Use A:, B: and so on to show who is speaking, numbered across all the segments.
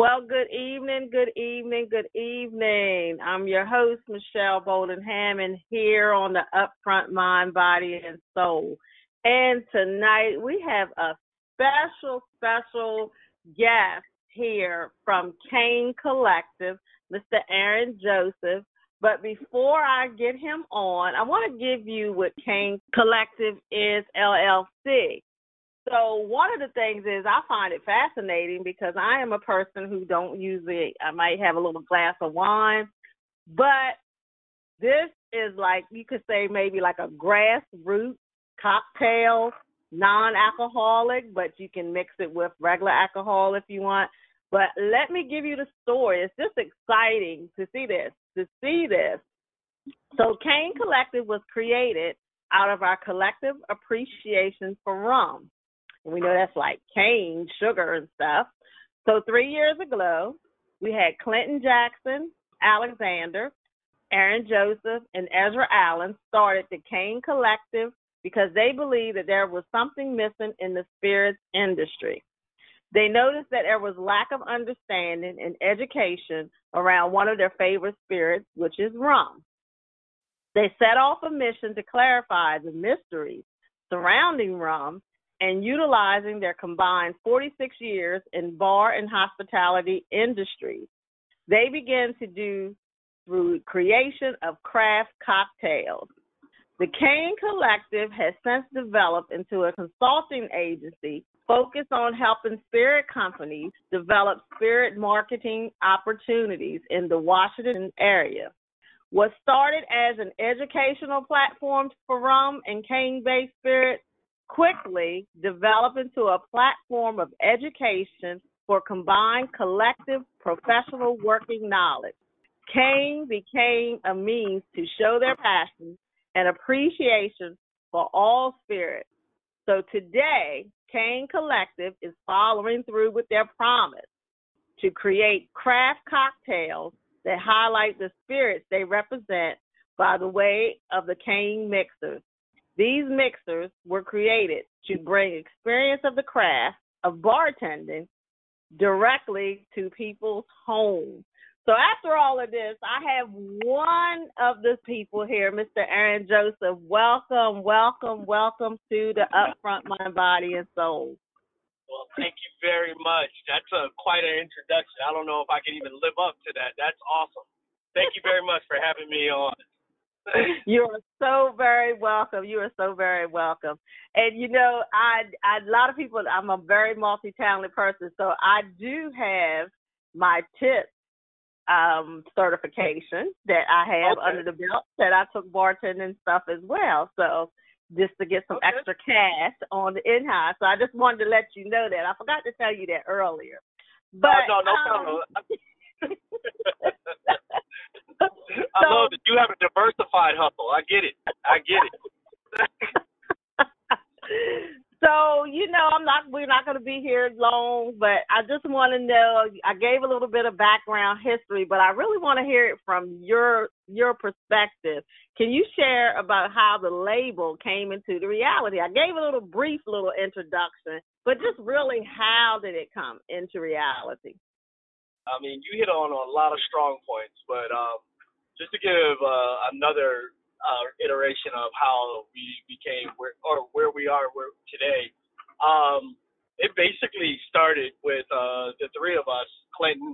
A: Well, good evening, good evening, good evening. I'm your host, Michelle Bolden Hammond, here on the Upfront Mind, Body, and Soul. And tonight we have a special guest here from Kane Collective, Mr. Aaron Joseph. But before I get him on, I want to give you what Kane Collective is, LLC. So one of the things is I find it fascinating because I am a person who don't usually, I might have a little glass of wine, but this is like, you could say maybe like a grassroots cocktail, non-alcoholic, but you can mix it with regular alcohol if you want. But let me give you the story. It's just exciting to see this. So Kane Collective was created out of our collective appreciation for rum. We know that's like cane, sugar, and stuff. So 3 years ago, we had Clinton Jackson, Alexander, Aaron Joseph, and Ezra Allen started the Kane Collective because they believed that there was something missing in the spirits industry. They noticed that there was lack of understanding and education around one of their favorite spirits, which is rum. They set off a mission to clarify the mysteries surrounding rum and utilizing their combined 46 years in bar and hospitality industries. They began to do through creation of craft cocktails. The Kane Collective has since developed into a consulting agency focused on helping spirit companies develop spirit marketing opportunities in the Washington area. What started as an educational platform for rum and cane-based spirits quickly developed into a platform of education for combined collective professional working knowledge. Kane became a means to show their passion and appreciation for all spirits. So today, Kane Collective is following through with their promise to create craft cocktails that highlight the spirits they represent by the way of the Kane mixers. These mixers were created to bring experience of the craft of bartending directly to people's homes. So after all of this, I have one of the people here, Mr. Aaron Joseph. Welcome to the Upfront Mind, Body, and Soul.
B: Well, thank you very much. That's quite an introduction. I don't know if I can even live up to that. That's awesome. Thank you very much for having me on.
A: You are so very welcome. And you know, a lot of people, I'm a very multi-talented person, so I do have my tip certification that I have under the belt that I took bartending stuff as well. So just to get some extra cash on the in-house. So I just wanted to let you know that. I forgot to tell you that earlier. But
B: no problem. I love it. You have a diversified hustle. I get it.
A: So, you know, we're not going to be here long, but I just want to know, I gave a little bit of background history, but I really want to hear it from your perspective. Can you share about how the label came into the reality? I gave a brief introduction, but just really how did it come into reality?
B: I mean, you hit on a lot of strong points, but just to give another iteration of how we became where we are today, it basically started with the three of us, Clinton,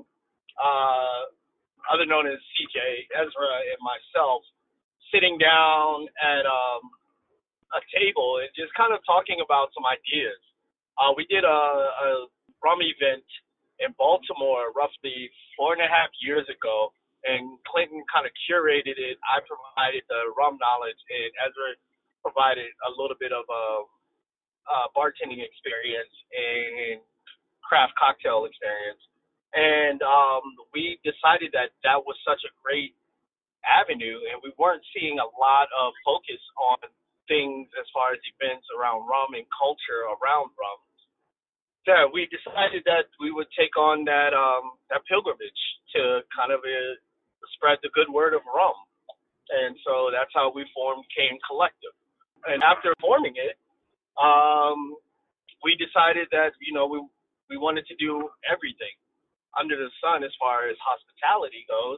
B: other known as CJ, Ezra, and myself, sitting down at a table and just kind of talking about some ideas. We did a rum event in Baltimore roughly 4.5 years ago, and Clinton kind of curated it. I provided the rum knowledge, and Ezra provided a little bit of a bartending experience and craft cocktail experience. And we decided that was such a great avenue, and we weren't seeing a lot of focus on things as far as events around rum and culture around rum. Yeah, we decided that we would take on that pilgrimage to kind of spread the good word of rum. And so that's how we formed Kane Collective. And after forming it, we decided that, we wanted to do everything. under the sun as far as hospitality goes.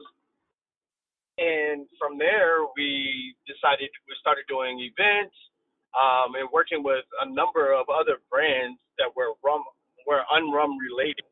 B: And from there, we started doing events, and working with a number of other brands that were unrum related,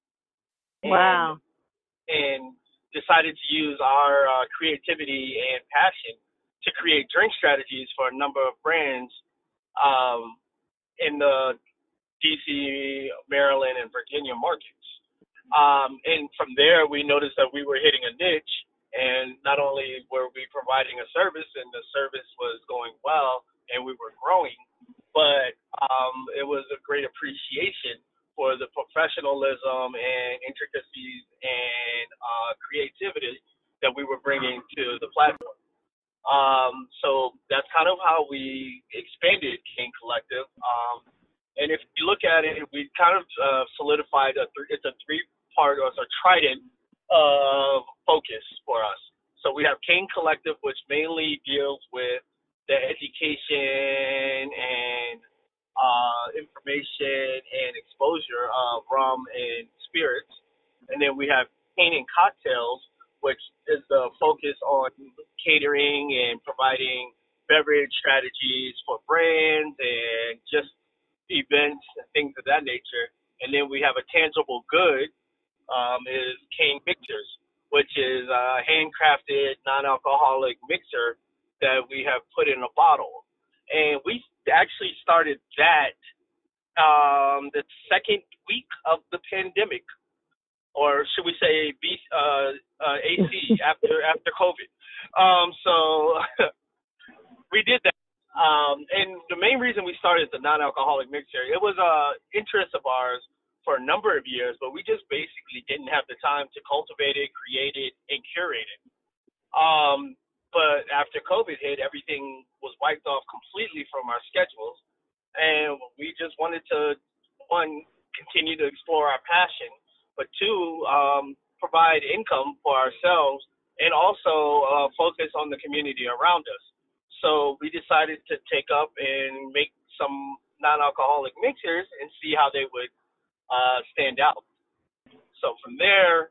B: and
A: Wow.
B: and decided to use our creativity and passion to create drink strategies for a number of brands, um, in the DC, Maryland, and Virginia markets. And from there, we noticed that we were hitting a niche, and not only were we providing a service, and the service was going well, and we were growing, but it was a great appreciation for the professionalism and intricacies and creativity that we were bringing to the platform. So that's kind of how we expanded King Collective. And if you look at it, we kind of solidified it's a three-part, or it's a trident focus for us. So we have King Collective, which mainly deals with the education and information and exposure of rum and spirits. And then we have Cane and Cocktails, which is the focus on catering and providing beverage strategies for brands and just events and things of that nature. And then we have a tangible good, is Cane Mixers, which is a handcrafted non-alcoholic mixer that we have put in a bottle. And we actually started that the second week of the pandemic, or should we say AC, after COVID. So we did that. And the main reason we started the non-alcoholic mixer, it was a interest of ours for a number of years, but we just basically didn't have the time to cultivate it, create it, and curate it. But after COVID hit, everything was wiped off completely from our schedules, and we just wanted to, one, continue to explore our passion, but two, provide income for ourselves, and also focus on the community around us. So we decided to take up and make some non-alcoholic mixers and see how they would stand out. So from there,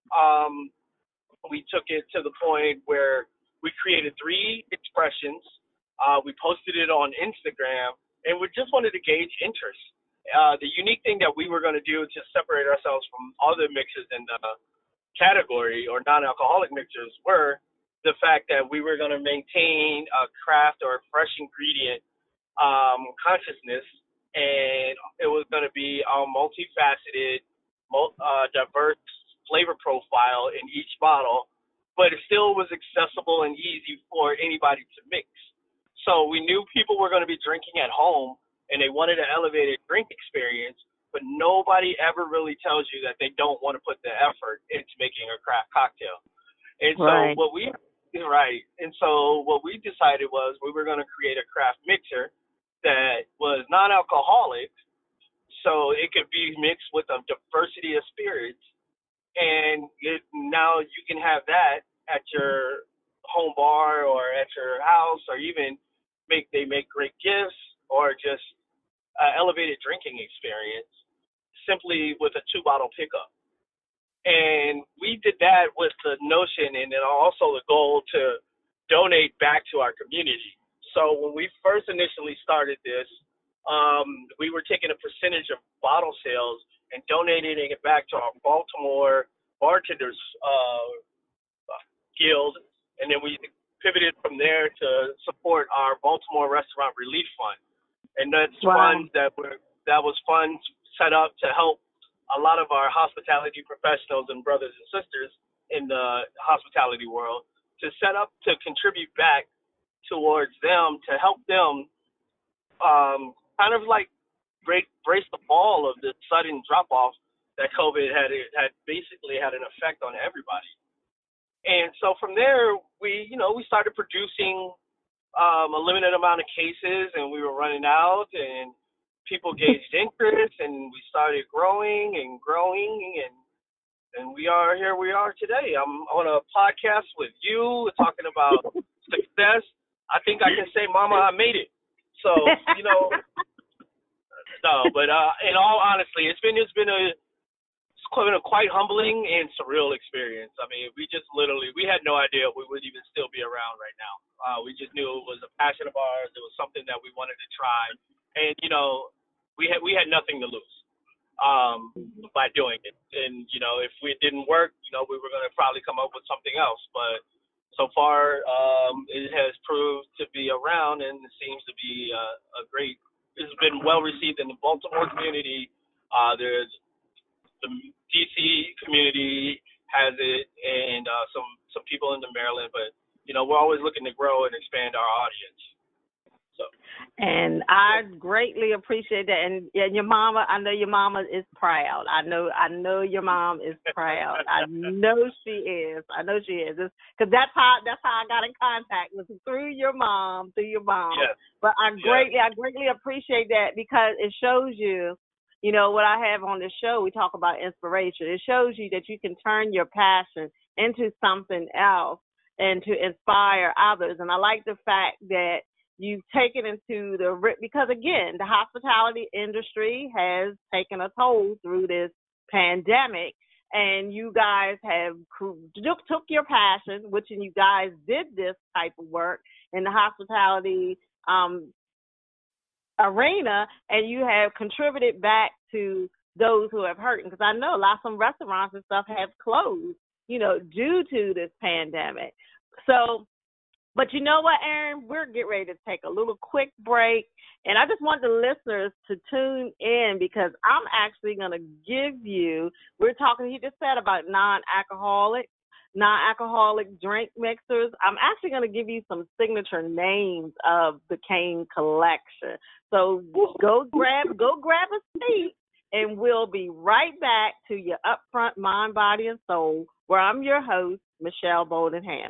B: we took it to the point where we created three expressions. We posted it on Instagram, and we just wanted to gauge interest. The unique thing that we were going to do to separate ourselves from other mixers in the category, or non-alcoholic mixers, were the fact that we were going to maintain a craft or a fresh ingredient consciousness, and it was going to be a multifaceted, diverse flavor profile in each bottle, but it still was accessible and easy for anybody to mix. So we knew people were going to be drinking at home, and they wanted an elevated drink experience, but nobody ever really tells you that they don't want to put the effort into making a craft cocktail. And so
A: Right.
B: what we decided was we were going to create a craft mixer that was non-alcoholic, so it could be mixed with a diversity of spirits, and now you can have that at your home bar or at your house, or even make great gifts, or just elevated drinking experience simply with a 2-bottle pickup. And we did that with the notion and then also the goal to donate back to our community. So when we first initially started this, we were taking a percentage of bottle sales and donating it back to our Baltimore Bartenders Guild, and then we pivoted from there to support our Baltimore Restaurant Relief Fund. And that's funds that was funds set up to help a lot of our hospitality professionals and brothers and sisters in the hospitality world to set up to contribute back towards them, to help them kind of like brace the fall of the sudden drop off that COVID had basically had an effect on everybody. And so from there, we started producing a limited amount of cases, and we were running out, and people gauged interest, and we started growing, and we are here. We are today. I'm on a podcast with you talking about success. I think I can say, Mama, I made it. So no, but in all honesty, it's quite humbling and surreal experience. I mean, we had no idea we would even still be around right now. We just knew it was a passion of ours. It was something that we wanted to try, and we had nothing to lose by doing it. And if it didn't work, we were going to probably come up with something else. But so far, it has proved to be around, and it seems to be a great. It's been well received in the Baltimore community. There's the DC community has it, and some people in the Maryland. But we're always looking to grow and expand our audience. So.
A: And I greatly appreciate that. And your mama, I know your mama is proud. I know your mom is proud. I know she is. Because that's how I got in contact with through your mom.
B: Yes.
A: But I greatly appreciate that, because it shows you, what I have on this show, we talk about inspiration. It shows you that you can turn your passion into something else and to inspire others. And I like the fact that you've taken into because again, the hospitality industry has taken a toll through this pandemic, and you guys have took your passion, which you guys did this type of work in the hospitality arena, and you have contributed back to those who have hurt. Because I know some restaurants and stuff have closed, due to this pandemic. So, but you know what, Aaron? We're getting ready to take a little quick break, and I just want the listeners to tune in, because I'm actually going to give you, you just said about non-alcoholic drink mixers. I'm actually going to give you some signature names of the Kane collection. So go grab a seat, and we'll be right back to your Upfront Mind, Body, and Soul, where I'm your host, Michelle Bolden Hammond.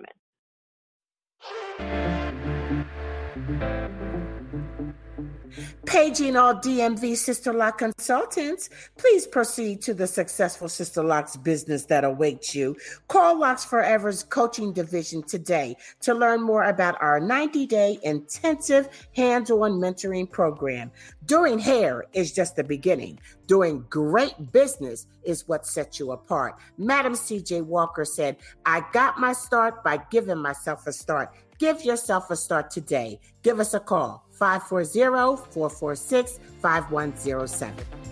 C: Paging all DMV Sister Lock consultants, please proceed to the successful Sister Lock's business that awaits you. Call Locks Forever's coaching division today to learn more about our 90-day intensive hands-on mentoring program. Doing hair is just the beginning. Doing great business is what sets you apart. Madam C.J. Walker said, "I got my start by giving myself a start." Give yourself a start today. Give us a call, 540-446-5107.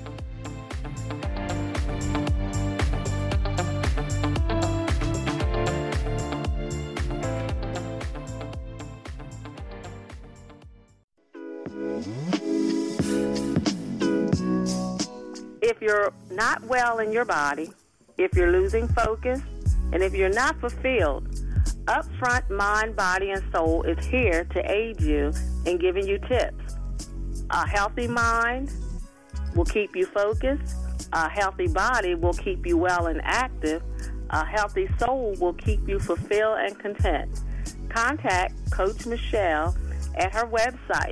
A: If you're not well in your body, if you're losing focus, and if you're not fulfilled, Upfront Mind, Body, and Soul is here to aid you in giving you tips. A healthy mind will keep you focused. A healthy body will keep you well and active. A healthy soul will keep you fulfilled and content. Contact Coach Michelle at her website,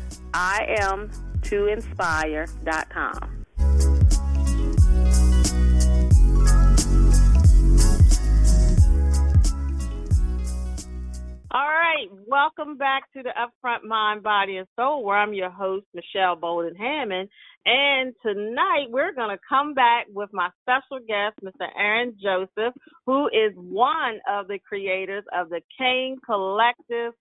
A: iam2inspire.com. All right, welcome back to the Upfront Mind, Body, and Soul, where I'm your host, Michelle Bolden Hammond. And tonight we're going to come back with my special guest, Mr. Aaron Joseph, who is one of the creators of the Kane Collective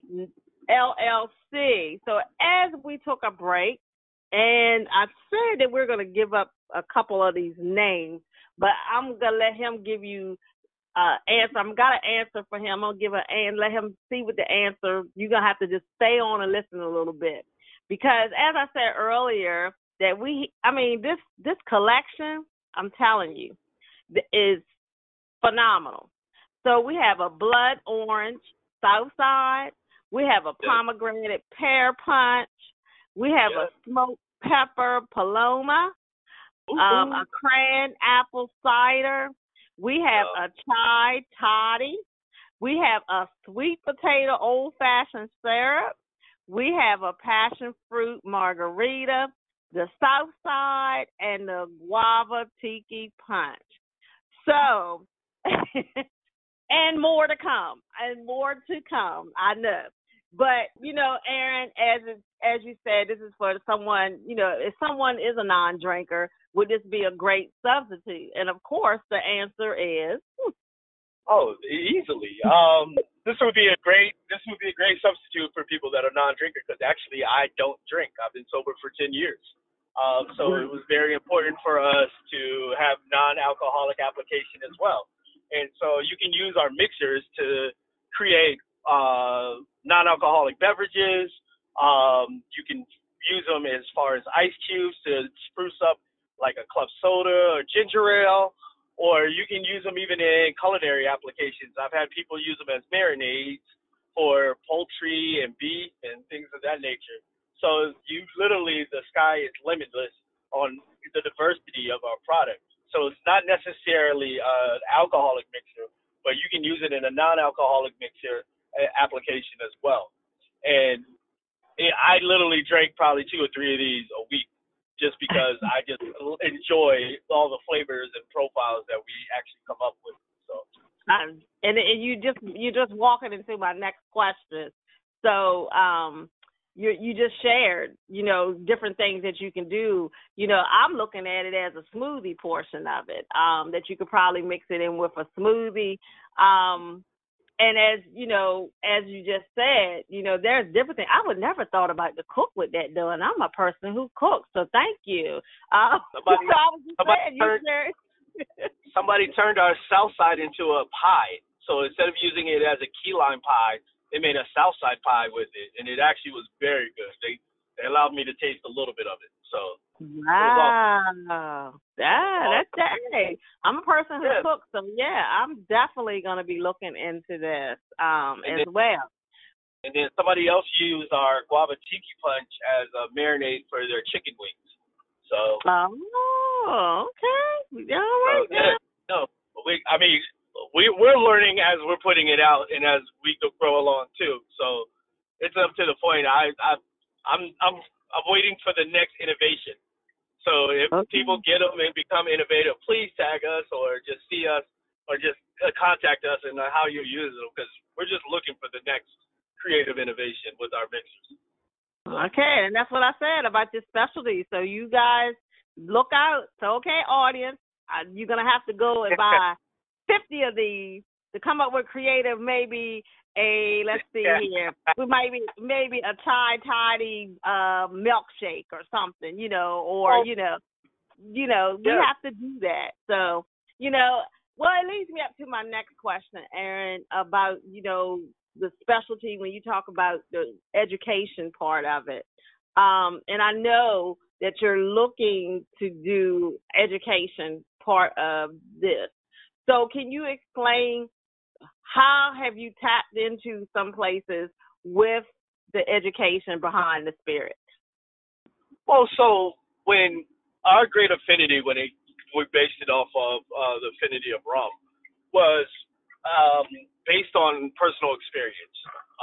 A: LLC. So as we took a break, and I said that we're going to give up a couple of these names, but I'm going to let him give you answer. I'm got an answer for him. I'm gonna give and let him see what the answer. You're gonna have to just stay on and listen a little bit, because as I said earlier, that this collection, I'm telling you, is phenomenal. So we have a blood orange Southside. We have a pomegranate pear punch. We have a smoked pepper Paloma. A cran apple cider. We have a chai toddy. We have a sweet potato old-fashioned syrup. We have a passion fruit margarita, the South Side, and the guava tiki punch. So, and more to come. I know. But Aaron, as you said, this is for someone. If someone is a non-drinker, would this be a great substitute? And of course, the answer is
B: Oh, easily. This would be a great substitute for people that are non-drinker because actually I don't drink. I've been sober for 10 years. So it was very important for us to have non-alcoholic application as well. And so you can use our mixers to create non-alcoholic beverages. You can use them as far as ice cubes to spruce up like a club soda or ginger ale. Or you can use them even in culinary applications. I've had people use them as marinades for poultry and beef and things of that nature. So the sky is limitless on the diversity of our product. So it's not necessarily an alcoholic mixer, but you can use it in a non-alcoholic mixer application as well. And I literally drank probably 2 or 3 of these a week, just because I just enjoy all the flavors and profiles that we actually come up with. So,
A: and you're just walking into my next question. So, you just shared, different things that you can do. I'm looking at it as a smoothie portion of it, that you could probably mix it in with a smoothie. And as you just said, there's different things. I would never thought about to cook with that though, and I'm a person who cooks, so thank you.
B: Somebody turned our south side into a pie. So instead of using it as a key lime pie, they made a south side pie with it, and it actually was very good. They allowed me to taste a little bit of it. So
A: wow, that's that. I'm a person who cooks, so yeah, I'm definitely gonna be looking into this well.
B: And then somebody else used our guava tiki punch as a marinade for their chicken wings. So
A: okay, all right.
B: We're learning as we're putting it out and as we grow along too. So it's up to the point. I'm waiting for the next innovation. So if people get them and become innovative, please tag us or just see us or just contact us and how you use them, because we're just looking for the next creative innovation with our mixers.
A: Okay, and that's what I said about your specialty. So you guys look out. So, okay, audience, you're going to have to go and buy 50 of these to come up with creative, maybe let's see here. We maybe a Chai Tidy milkshake or something, we have to do that. So, well, it leads me up to my next question, Aaron, about, the specialty when you talk about the education part of it. And I know that you're looking to do education part of this. So can you explain how have you tapped into some places with the education behind the spirit?
B: Well, so when our great affinity, we based it off of the affinity of rum, was based on personal experience.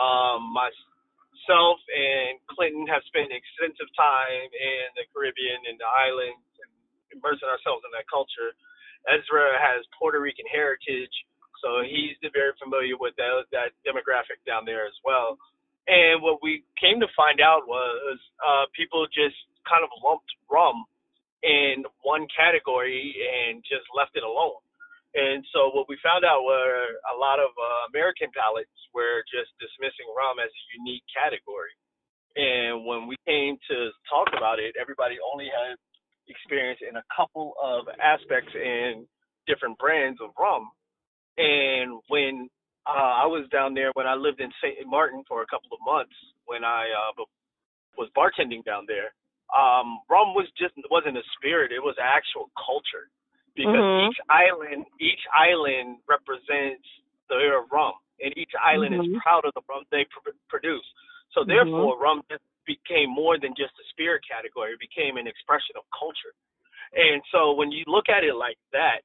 B: Myself and Clinton have spent extensive time in the Caribbean and the islands and immersing ourselves in that culture. Ezra has Puerto Rican heritage, so he's very familiar with that demographic down there as well. And what we came to find out was people just kind of lumped rum in one category and just left it alone. And so what we found out were a lot of American palates were just dismissing rum as a unique category. And when we came to talk about it, everybody only had experience in a couple of aspects in different brands of rum. And when I was down there, when I lived in St. Martin for a couple of months, when I was bartending down there, rum wasn't a spirit; it was actual culture, because each island represents their rum, and each island is proud of the rum they produce. So therefore, rum just became more than just a spirit category; it became an expression of culture. And so when you look at it like that,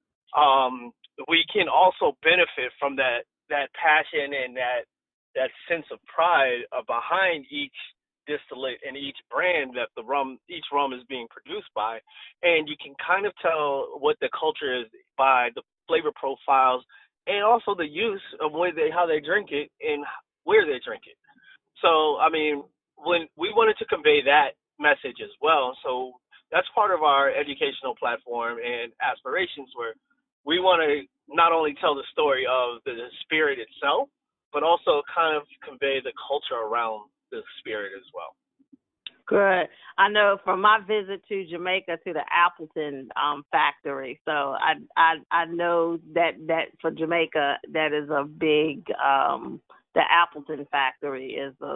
B: we can also benefit from that passion and that sense of pride behind each distillate and each brand that each rum is being produced by. And you can kind of tell what the culture is by the flavor profiles and also the use of how they drink it and where they drink it. So, I mean, when we wanted to convey that message as well, so that's part of our educational platform and aspirations where we want to not only tell the story of the spirit itself, but also kind of convey the culture around the spirit as well.
A: Good. I know from my visit to Jamaica to the Appleton factory, so I know that for Jamaica that is a big the Appleton factory is a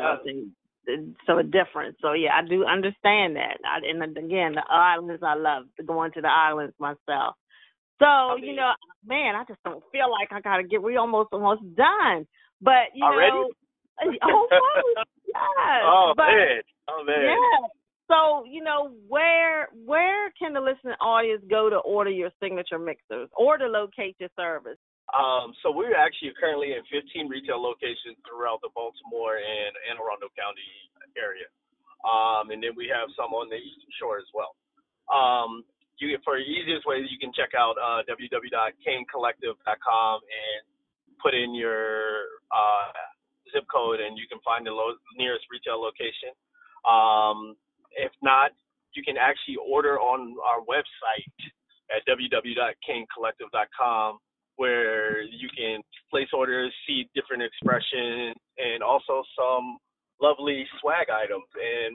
A: so a difference. So yeah, I do understand that. And again, the islands, I love going to the islands myself. So man, I just don't feel like I gotta get. We almost done, but
B: already?
A: Almost. Yes.
B: Oh man.
A: Yeah. So, where can the listening audience go to order your signature mixers or to locate your service?
B: So we're actually currently in 15 retail locations throughout the Baltimore and Anne Arundel County area. And then we have some on the Eastern Shore as well. For the easiest way, you can check out www.kanecollective.com and put in your zip code, and you can find the nearest retail location. If not, you can actually order on our website at www.kanecollective.com, where you can place orders, see different expressions, and also some lovely swag items and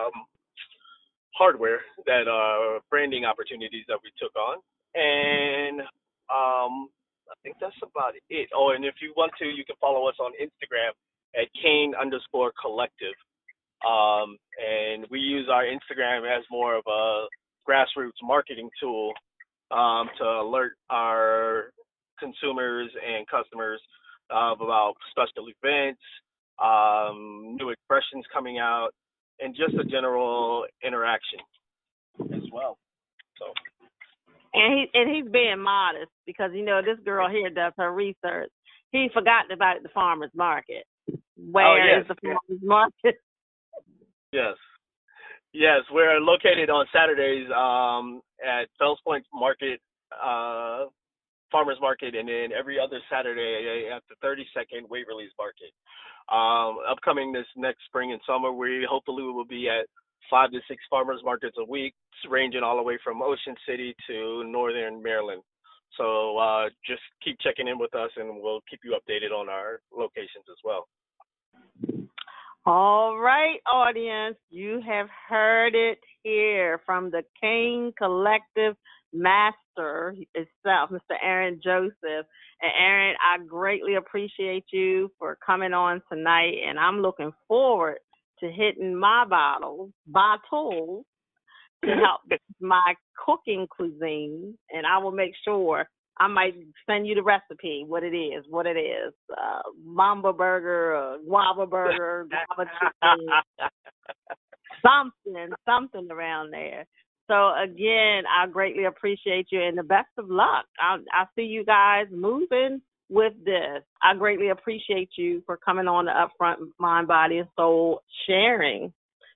B: hardware that are branding opportunities that we took on. And I think that's about it. Oh, and if you want to, you can follow us on Instagram at Kane_collective. And we use our Instagram as more of a grassroots marketing tool to alert our consumers and customers about special events, new expressions coming out, and just a general interaction as well. So.
A: And he's being modest because this girl here does her research. He forgot about the farmers market. Where is the farmers market?
B: Yes, we're located on Saturdays at Fells Point Market, Farmers Market, and then every other Saturday at the 32nd Waverly's Market. Upcoming this next spring and summer, we hopefully will be at 5 to 6 farmers markets a week, ranging all the way from Ocean City to Northern Maryland. So just keep checking in with us, and we'll keep you updated on our locations as well.
A: All right, audience, you have heard it here from the Kane Collective master itself, Mr. Aaron Joseph. And Aaron, I greatly appreciate you for coming on tonight, and I'm looking forward to hitting my bottles to help my cooking cuisine, and I will make sure I might send you the recipe, what it is, Mamba burger, or guava burger, guava chicken, something around there. So again, I greatly appreciate you, and the best of luck. I see you guys moving with this. I greatly appreciate you for coming on the Upfront Mind, Body, and Soul, sharing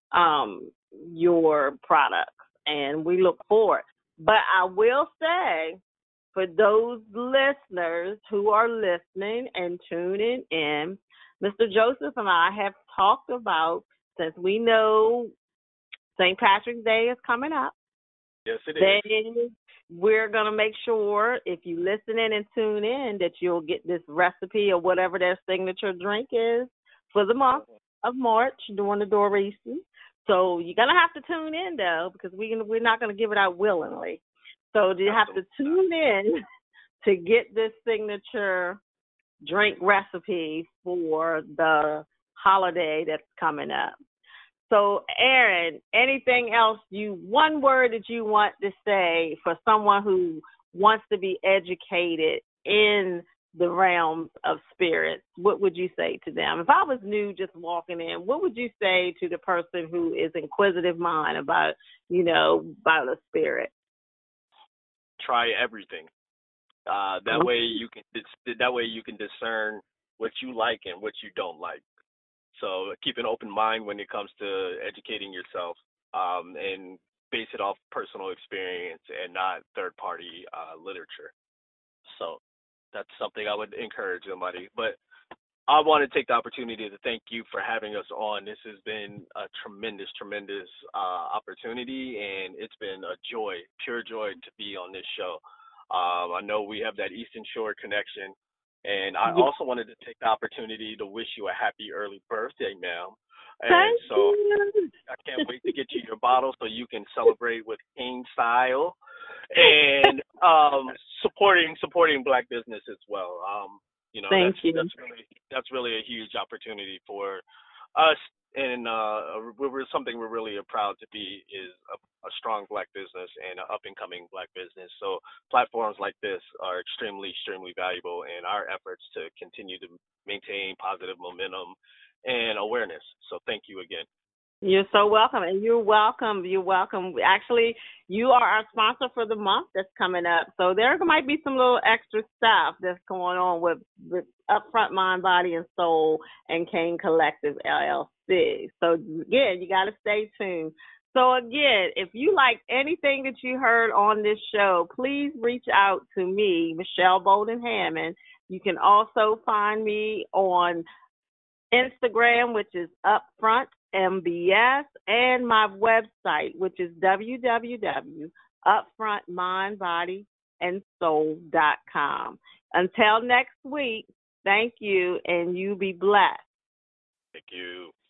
A: your products, and we look forward. But I will say, for those listeners who are listening and tuning in, Mr. Joseph and I have talked about, since we know St. Patrick's Day is coming up.
B: Yes, it is.
A: We're going to make sure, if you listen in and tune in, that you'll get this recipe or whatever their signature drink is for the month of March during the Dorisi. So you're going to have to tune in, though, because we're not going to give it out willingly. So you have to tune in to get this signature drink recipe for the holiday that's coming up. So, Aaron, anything else, one word that you want to say for someone who wants to be educated in the realms of spirits, what would you say to them? If I was new just walking in, what would you say to the person who is inquisitive mind about a spirit?
B: Try everything. That way you can discern what you like and what you don't like. So keep an open mind when it comes to educating yourself, and base it off personal experience and not third-party literature. So that's something I would encourage somebody. But I want to take the opportunity to thank you for having us on. This has been a tremendous, tremendous opportunity, and it's been a joy, pure joy to be on this show. I know we have that Eastern Shore connection, and I also wanted to take the opportunity to wish you a happy early birthday, ma'am. And
A: Thank
B: so
A: you.
B: I can't wait to get you your bottle so you can celebrate with King style and supporting Black business as well.
A: Thank you.
B: That's really a huge opportunity for us, and something we're really proud to be is a strong Black business and an up and coming Black business. So platforms like this are extremely, extremely valuable in our efforts to continue to maintain positive momentum and awareness. So thank you again.
A: You're so welcome, and you're welcome. You're welcome. Actually, you are our sponsor for the month that's coming up. So there might be some little extra stuff that's going on with Upfront Mind, Body, and Soul and Kane Collective, LLC. So, again, you got to stay tuned. So, again, if you like anything that you heard on this show, please reach out to me, Michelle Bolden Hammond. You can also find me on Instagram, which is Upfront MBS, and my website, which is www.upfrontmindbodyandsoul.com. Until next week, thank you, and you be blessed.
B: Thank you.